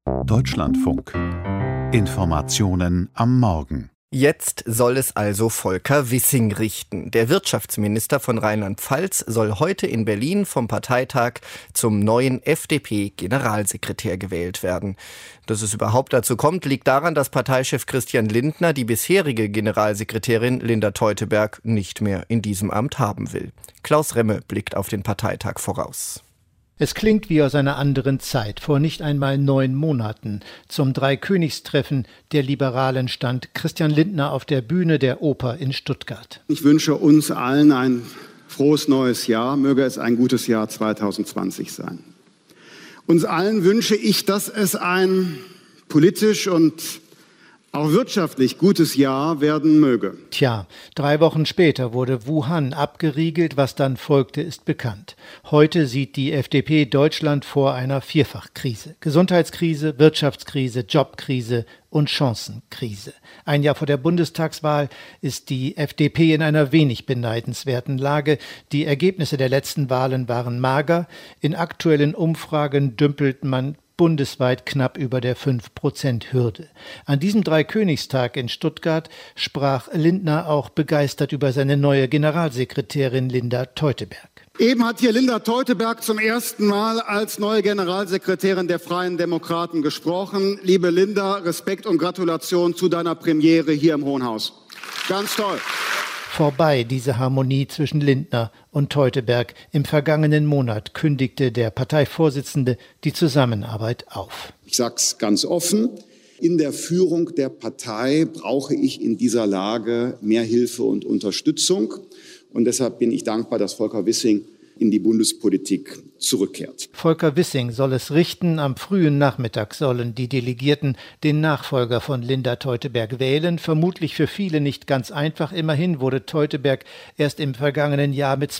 Deutschlandfunk. Informationen am Morgen. Jetzt soll es also Volker Wissing richten. Der Wirtschaftsminister von Rheinland-Pfalz soll heute in Berlin vom Parteitag zum neuen FDP-Generalsekretär gewählt werden. Dass es überhaupt dazu kommt, liegt daran, dass Parteichef Christian Lindner die bisherige Generalsekretärin Linda Teuteberg nicht mehr in diesem Amt haben will. Klaus Remme blickt auf den Parteitag voraus. Es klingt wie aus einer anderen Zeit. Vor nicht einmal 9 Monaten zum Dreikönigstreffen der Liberalen stand Christian Lindner auf der Bühne der Oper in Stuttgart. Ich wünsche uns allen ein frohes neues Jahr. Möge es ein gutes Jahr 2020 sein. Uns allen wünsche ich, dass es ein politisch und auch wirtschaftlich gutes Jahr werden möge. Tja, 3 Wochen später wurde Wuhan abgeriegelt. Was dann folgte, ist bekannt. Heute sieht die FDP Deutschland vor einer Vierfachkrise. Gesundheitskrise, Wirtschaftskrise, Jobkrise und Chancenkrise. Ein Jahr vor der Bundestagswahl ist die FDP in einer wenig beneidenswerten Lage. Die Ergebnisse der letzten Wahlen waren mager. In aktuellen Umfragen dümpelt man bundesweit knapp über der 5%-Hürde. An diesem Dreikönigstag in Stuttgart sprach Lindner auch begeistert über seine neue Generalsekretärin Linda Teuteberg. Eben hat hier Linda Teuteberg zum ersten Mal als neue Generalsekretärin der Freien Demokraten gesprochen. Liebe Linda, Respekt und Gratulation zu deiner Premiere hier im Hohen Haus. Ganz toll. Vorbei diese Harmonie zwischen Lindner und Teuteberg. Im vergangenen Monat kündigte der Parteivorsitzende die Zusammenarbeit auf. Ich sage es ganz offen, in der Führung der Partei brauche ich in dieser Lage mehr Hilfe und Unterstützung. Und deshalb bin ich dankbar, dass Volker Wissing in die Bundespolitik zurückkehrt. Volker Wissing soll es richten. Am frühen Nachmittag sollen die Delegierten den Nachfolger von Linda Teuteberg wählen. Vermutlich für viele nicht ganz einfach. Immerhin wurde Teuteberg erst im vergangenen Jahr mit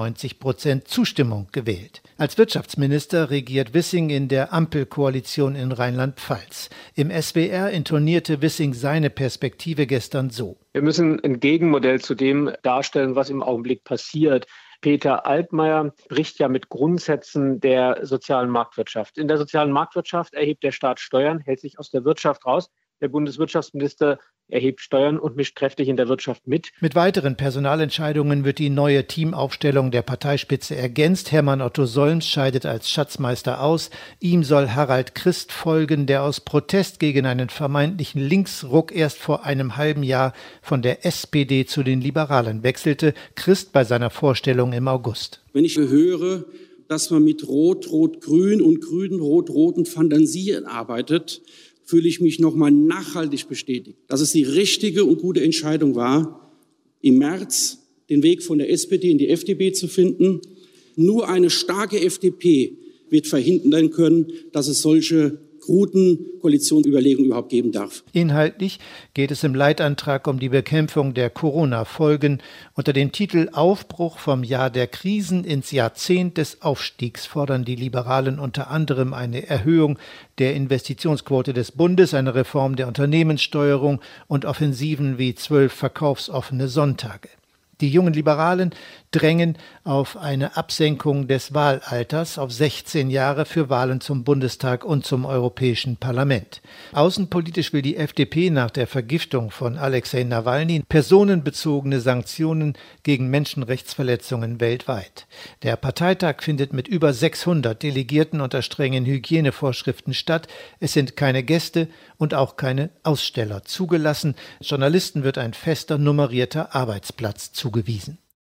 92% Zustimmung gewählt. Als Wirtschaftsminister regiert Wissing in der Ampelkoalition in Rheinland-Pfalz. Im SWR intonierte Wissing seine Perspektive gestern so: Wir müssen ein Gegenmodell zu dem darstellen, was im Augenblick passiert. Peter Altmaier bricht ja mit Grundsätzen der sozialen Marktwirtschaft. In der sozialen Marktwirtschaft erhebt der Staat Steuern, hält sich aus der Wirtschaft raus. Der Bundeswirtschaftsminister erhebt Steuern und mischt kräftig in der Wirtschaft mit. Mit weiteren Personalentscheidungen wird die neue Teamaufstellung der Parteispitze ergänzt. Hermann Otto Solms scheidet als Schatzmeister aus. Ihm soll Harald Christ folgen, der aus Protest gegen einen vermeintlichen Linksruck erst vor einem halben Jahr von der SPD zu den Liberalen wechselte. Christ bei seiner Vorstellung im August. Wenn ich höre, dass man mit Rot-Rot-Grün und Grün-Rot-Roten Fantasien arbeitet, fühle ich mich nochmal nachhaltig bestätigt, dass es die richtige und gute Entscheidung war, im März den Weg von der SPD in die FDP zu finden. Nur eine starke FDP wird verhindern können, dass es solche kruden Koalitionsüberlegungen überhaupt geben darf. Inhaltlich geht es im Leitantrag um die Bekämpfung der Corona-Folgen. Unter dem Titel Aufbruch vom Jahr der Krisen ins Jahrzehnt des Aufstiegs fordern die Liberalen unter anderem eine Erhöhung der Investitionsquote des Bundes, eine Reform der Unternehmenssteuerung und Offensiven wie 12 verkaufsoffene Sonntage. Die jungen Liberalen drängen auf eine Absenkung des Wahlalters auf 16 Jahre für Wahlen zum Bundestag und zum Europäischen Parlament. Außenpolitisch will die FDP nach der Vergiftung von Alexei Nawalny personenbezogene Sanktionen gegen Menschenrechtsverletzungen weltweit. Der Parteitag findet mit über 600 Delegierten unter strengen Hygienevorschriften statt. Es sind keine Gäste und auch keine Aussteller zugelassen. Journalisten wird ein fester nummerierter Arbeitsplatz zugewiesen.